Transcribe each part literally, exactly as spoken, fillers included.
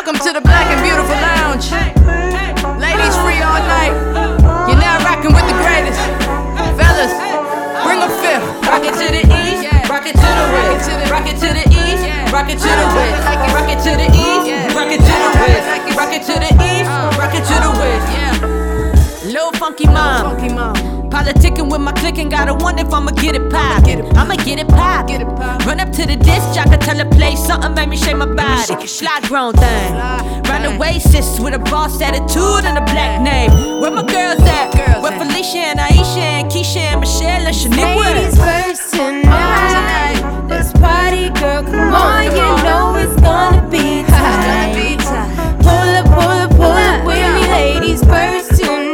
Welcome to the Black and Beautiful Lounge. Ladies free all night. You're now rocking with the greatest. Fellas, bring a fifth. Rock it to the east, rock it to the west. Rock it to the east, rock it to the west. Rock it to the east, rock it to the west. Rock it to the east, rock it to the west. Lil' funky mom. Funky mom. Politicking with my clique and gotta wonder if I'ma get it pop. I'ma get it pop. Run up to the disc jockey, tell her play something, make me shake my body. Fly grown thing. Run away, sis, with a boss attitude and a black name. Where my girls at? Where Felicia and Aisha and Keisha and Michelle and Shaniqua? Ladies first tonight. Let's party, girl. Come on, you know it's gonna be tight. Pull up, pull up, pull up with me, ladies first tonight.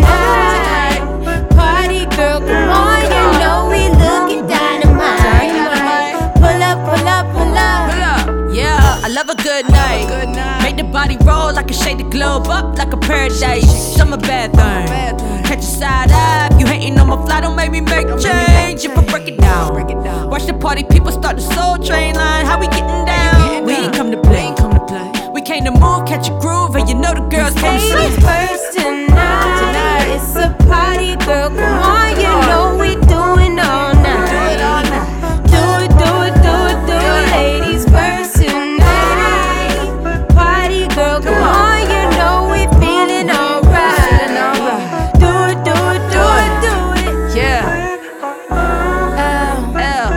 Party, girl. Come on, you know we looking dynamite. Pull up, pull up, pull up. Yeah, I love a good night. Make the body roll like a shake the globe up like a paradise. Summer bad thing. Catch a side eye. You hating on my fly, don't make me make a change. If I break it down, watch the party people start the soul train line. How we getting down? We ain't come to play. We came to move, catch a groove, and you know the girls come to Ladies sleep. first tonight. It's a party, girl. Come on, you know we doing all night. Do it, do it, do it, do it. Ladies first tonight. Party, girl. Come on, you know we feeling alright. Do it, do it, do it, do it. Yeah. Uh, L.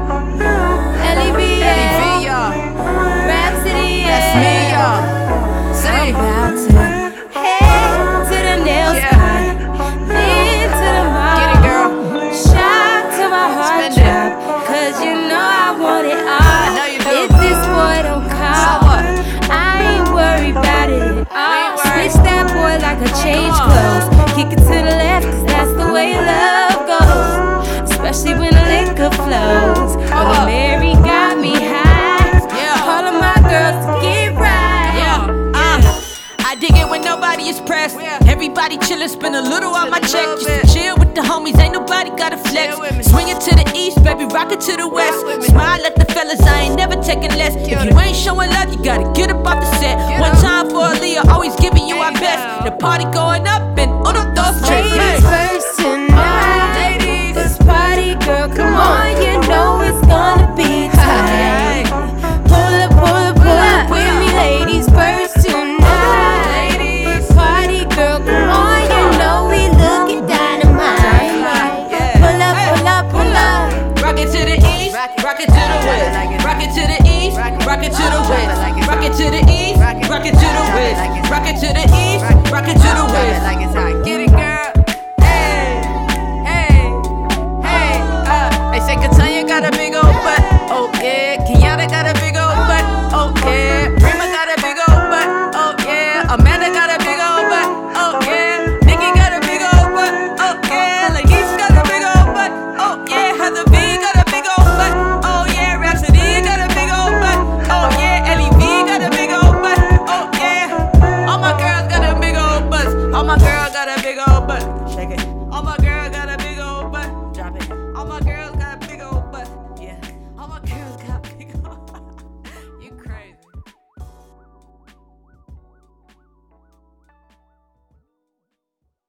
L E B, V, y'all. Rhapsody, That's me, y'all. Say. About to head to the nail Yeah. spot, then to the mall. Get it, girl. Shout to my heart Spend it. drop, cause you know I want it all. know you do. If this boy don't call, So what? I ain't worried about it at all. ain't worried. Switch that boy like a change Come on. clothes. Kick it to the left, cause that's the way love goes. Especially when the liquor flows. Oh, the on. Mary got me high. Yeah. All of my girls to get right. Yeah, uh, I dig it when nobody is pressed. Everybody chillin', spend a little on my check. Just to chill with the homies, ain't nobody gotta flex. Swing it to the east, baby, rock it to the west. Smile at the fellas, I ain't never taking less. If you ain't showing love, you gotta get up off the set. One time for Aaliyah, always giving you our best. The party going up,